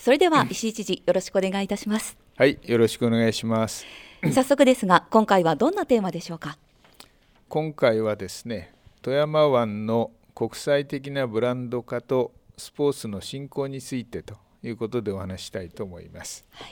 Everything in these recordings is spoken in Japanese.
それでは石井知事、よろしくお願いいたします。 はい、よろしくお願いします。 早速ですが、今回はどんなテーマでしょうか。 今回はですね、富山湾の国際的なブランド化とスポーツの振興についてということでお話したいと思います。 はい、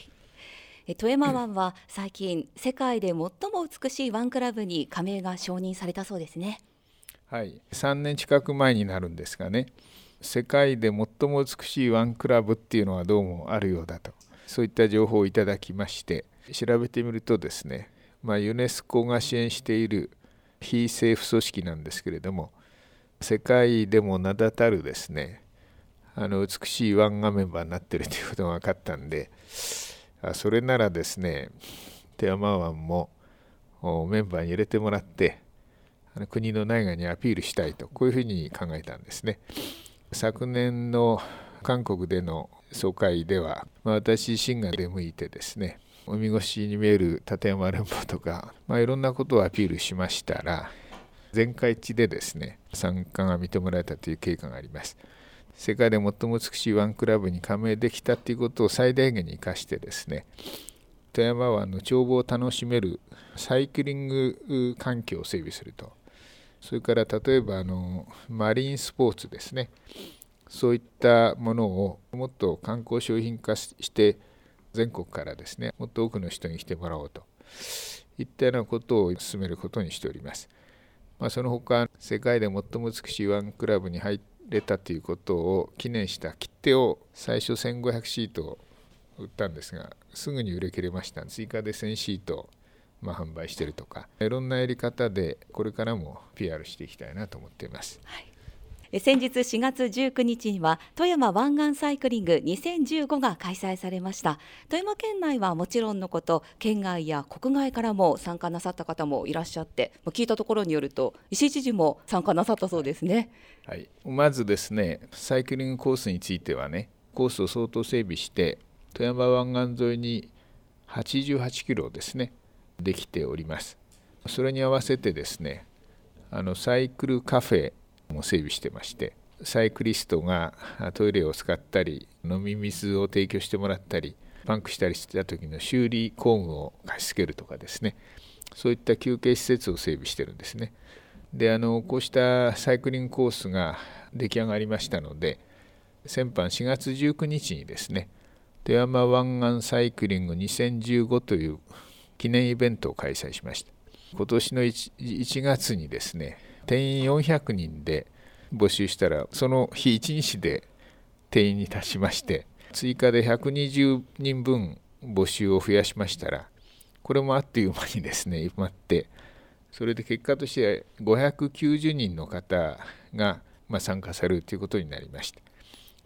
富山湾は最近世界で最も美しい湾クラブに加盟が承認されたそうですね。 はい、3年近く前になるんですがね、世界で最も美しい湾クラブっていうのはどうもあるようだと、そういった情報をいただきまして調べてみるとですね、ユネスコが支援している非政府組織なんですけれども、世界でも名だたるですね、美しい湾がメンバーになっているということが分かったんで、それならですね、富山湾もメンバーに入れてもらって国の内外にアピールしたいと、こういうふうに考えたんですね。昨年の韓国での総会では、私自身が出向いてですね、海越しに見える立山連峰とか、いろんなことをアピールしましたら、全会一致でですね、参加が認められたという経過があります。世界で最も美しい湾クラブに加盟できたということを最大限に生かしてですね、富山湾の眺望を楽しめるサイクリング環境を整備すると。それから例えばマリンスポーツですね、そういったものをもっと観光商品化して全国からですね、もっと多くの人に来てもらおうといったようなことを進めることにしております。その他、世界で最も美しい湾クラブに入れたということを記念した切手を最初1500シート売ったんですが、すぐに売り切れました。追加で1000シート販売しているとか、いろんなやり方でこれからも PR していきたいなと思っています。 はい、先日4月19日には富山湾岸サイクリング2015が開催されました。富山県内はもちろんのこと、県外や国外からも参加なさった方もいらっしゃって、聞いたところによると石井知事も参加なさったそうですね。 はい、まずですね、サイクリングコースについてはね、コースを相当整備して富山湾岸沿いに88キロですねできております。それに合わせてですね、サイクルカフェも整備してまして、サイクリストがトイレを使ったり飲み水を提供してもらったり、パンクしたりした時の修理工具を貸し付けるとかですね、そういった休憩施設を整備してるんですね。でこうしたサイクリングコースが出来上がりましたので、先般4月19日にですね、富山湾岸サイクリング2015という記念イベントを開催しました。今年の 1月にですね、定員400人で募集したら、その日1日で定員に達しまして、追加で120人分募集を増やしましたら、これもあっという間にですね埋まって、それで結果として590人の方が参加されるということになりました。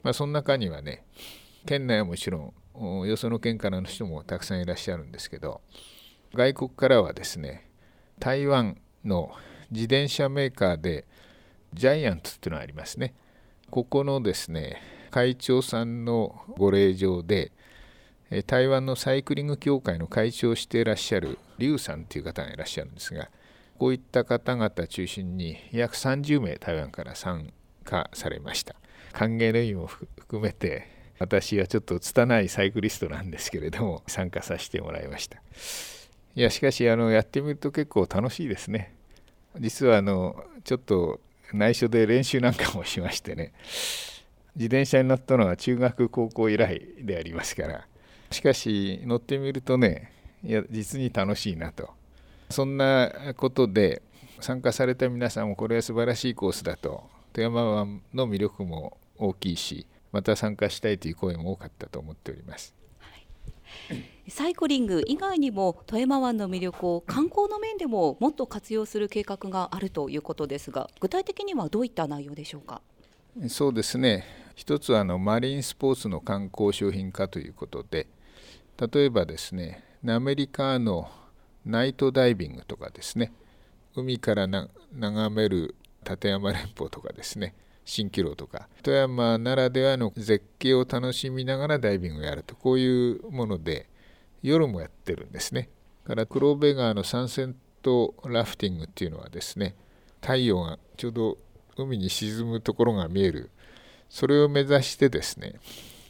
その中にはね、県内はもちろんよその県からの人もたくさんいらっしゃるんですけど、外国からはですね、台湾の自転車メーカーでジャイアントっていうのがありますね。ここのですね会長さんのご令状で、台湾のサイクリング協会の会長をしていらっしゃるリュウさんという方がいらっしゃるんですが、こういった方々中心に約30名台湾から参加されました。歓迎の意味も含めて、私はちょっと拙いサイクリストなんですけれども参加させてもらいました。しかしやってみると結構楽しいですね。実はちょっと内緒で練習なんかもしましてね、自転車に乗ったのは中学高校以来でありますから、しかし乗ってみるとね、実に楽しいなと。そんなことで参加された皆さんも、これは素晴らしいコースだと、富山湾の魅力も大きいし、また参加したいという声も多かったと思っております。 サイクリング以外にも富山湾の魅力を観光の面でももっと活用する計画があるということですが、具体的にはどういった内容でしょうか。 そうですね、一つはマリンスポーツの観光商品化ということで、例えばですね、アメリカのナイトダイビングとかですね、海から眺める立山連峰とかですね、蜃気楼とか、富山ならではの絶景を楽しみながらダイビングをやると、こういうもので夜もやってるんですね。から黒部川のサンセットラフティングっていうのはですね、太陽がちょうど海に沈むところが見える、それを目指してですね、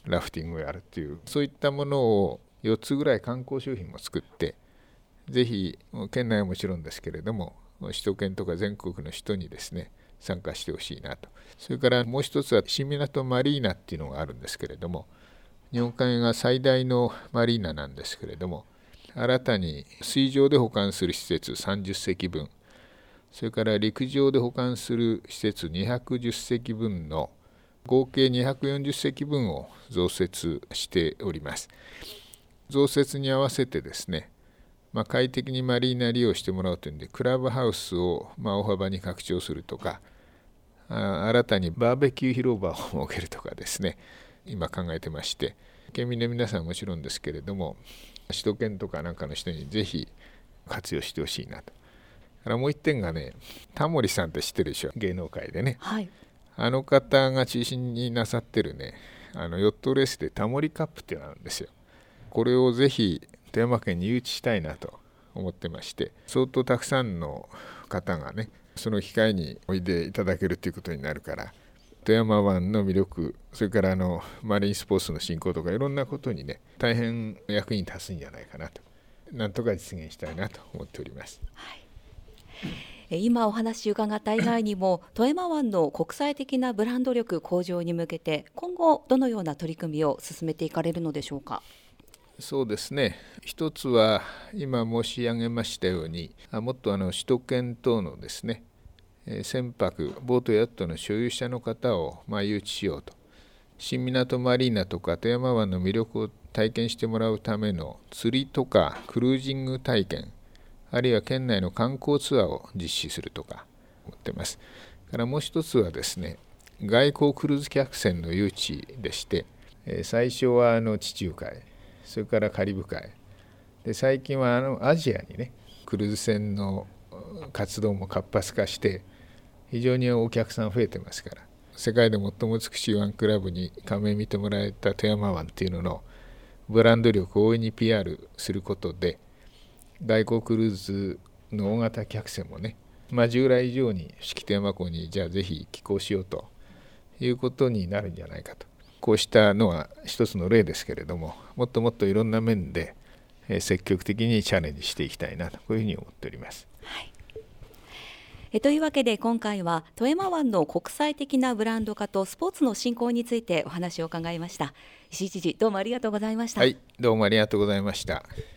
ラフティングをやるっていう、そういったものを4つぐらい観光商品も作って、ぜひ県内はもちろんですけれども、首都圏とか全国の人にですね参加してほしいなと。それからもう一つは新港マリーナっていうのがあるんですけれども、日本海が最大のマリーナなんですけれども、新たに水上で保管する施設30隻分、それから陸上で保管する施設210隻分の合計240隻分を増設しております。増設に合わせてですね、快適にマリーナ利用してもらうというんで、クラブハウスを大幅に拡張するとか、新たにバーベキュー広場を設けるとかですね、今考えてまして、県民の皆さんはもちろんですけれども、首都圏とかなんかの人にぜひ活用してほしいなと。からもう一点がね、タモリさんって知ってるでしょ、芸能界でね。 はい、 あの方が中心になさってるね、ヨットレースでタモリカップっていうのがあるんですよ。これをぜひ富山県に誘致したいなと思ってまして、相当たくさんの方がね、その機会においでいただけるということになるから、富山湾の魅力、それからマリンスポーツの振興とかいろんなことにね、大変役に立つんじゃないかなと、なんとか実現したいなと思っております。 はい、今お話伺った以外にも富山湾の国際的なブランド力向上に向けて今後どのような取り組みを進めていかれるのでしょうか。 そうですね、一つは今申し上げましたように、もっと首都圏等のですね、船舶ボートヤットの所有者の方を誘致しようと。新港マリーナとか富山湾の魅力を体験してもらうための釣りとかクルージング体験、あるいは県内の観光ツアーを実施するとか思っています。からもう一つはですね、外交クルーズ客船の誘致でして、最初は地中海、それからカリブ海で、最近はアジアにね、クルーズ船の活動も活発化して非常にお客さん増えてますから、世界で最も美しい湾クラブに加盟見てもらえた富山湾っていうののブランド力を大いに PR することで、外国クルーズの大型客船もね、従来以上に四季富山港にじゃあぜひ寄港しようということになるんじゃないかと。こうしたのは一つの例ですけれども、もっともっといろんな面で積極的にチャレンジしていきたいなと、こういうふうに思っております。 はい、というわけで今回は富山湾の国際的なブランド化とスポーツの振興についてお話を伺いました。石井知事、どうもありがとうございました。 はい、どうもありがとうございました。